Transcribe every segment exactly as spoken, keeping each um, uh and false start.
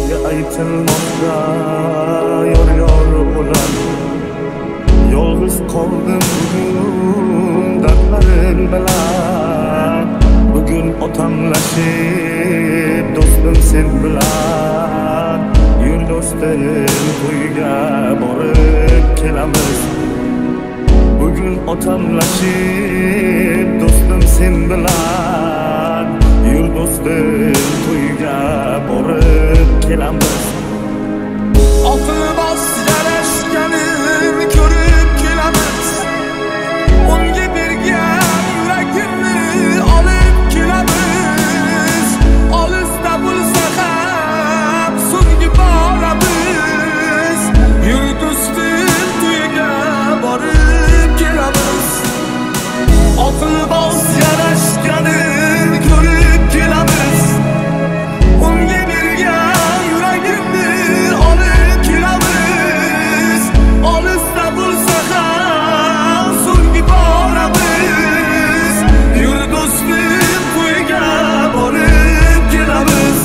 dilga aytilmoqda yor yor ular. Yolg'iz qoldim bugun dardlarim bilan. Bugun otamlashib do'stim sen bilan. Yur do'stim to'yga borib kelamiz. Bugun otamlashib do'stim sen bilan. Yur do'stim to'yga borib kelamiz. Oqilmas yarashganin ko'rib kelamiz. Unga bergan yuragimni olib kelamiz. Olisda bo'lsa ham so'nggi boramiz. Yur do'stim to'yga borib kelamiz. Oqilmas yarashganin ko'rib kelamiz. Unga bergan yuragimni olib kelamiz. Olisda bo'lsa ham so'nggi boramiz. Yur do'stim to'yga borib kelamiz.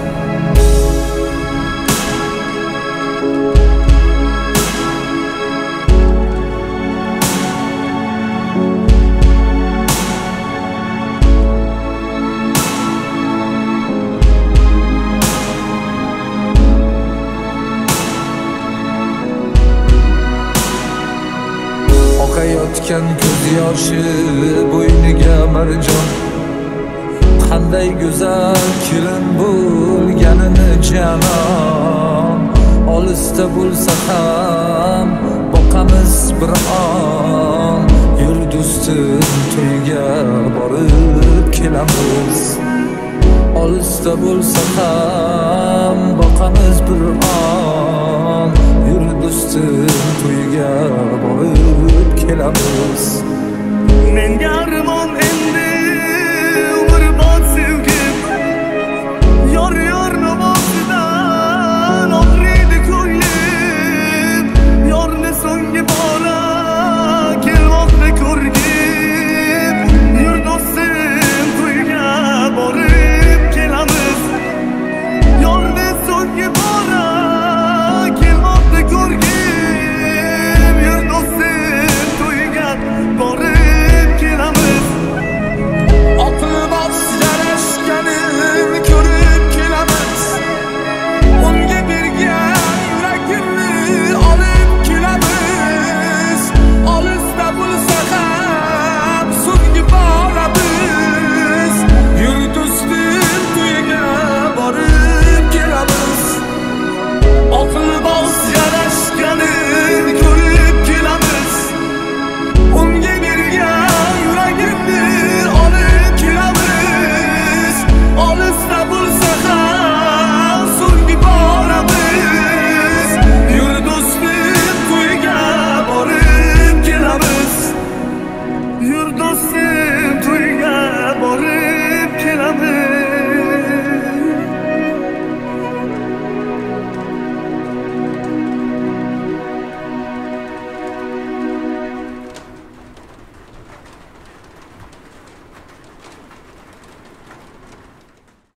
Oqayotgan ko'z yoshi bo'yniga marjon. Qanday go'zal kelin bo'lganini janon. Olisda bo'lsa ham boqamiz bir on. Yur do'stim to'yga borib kelamiz. Olisda bo'lsa ham boqamiz bir on. Yur do'stim to'yga borib kelamiz. Menga armon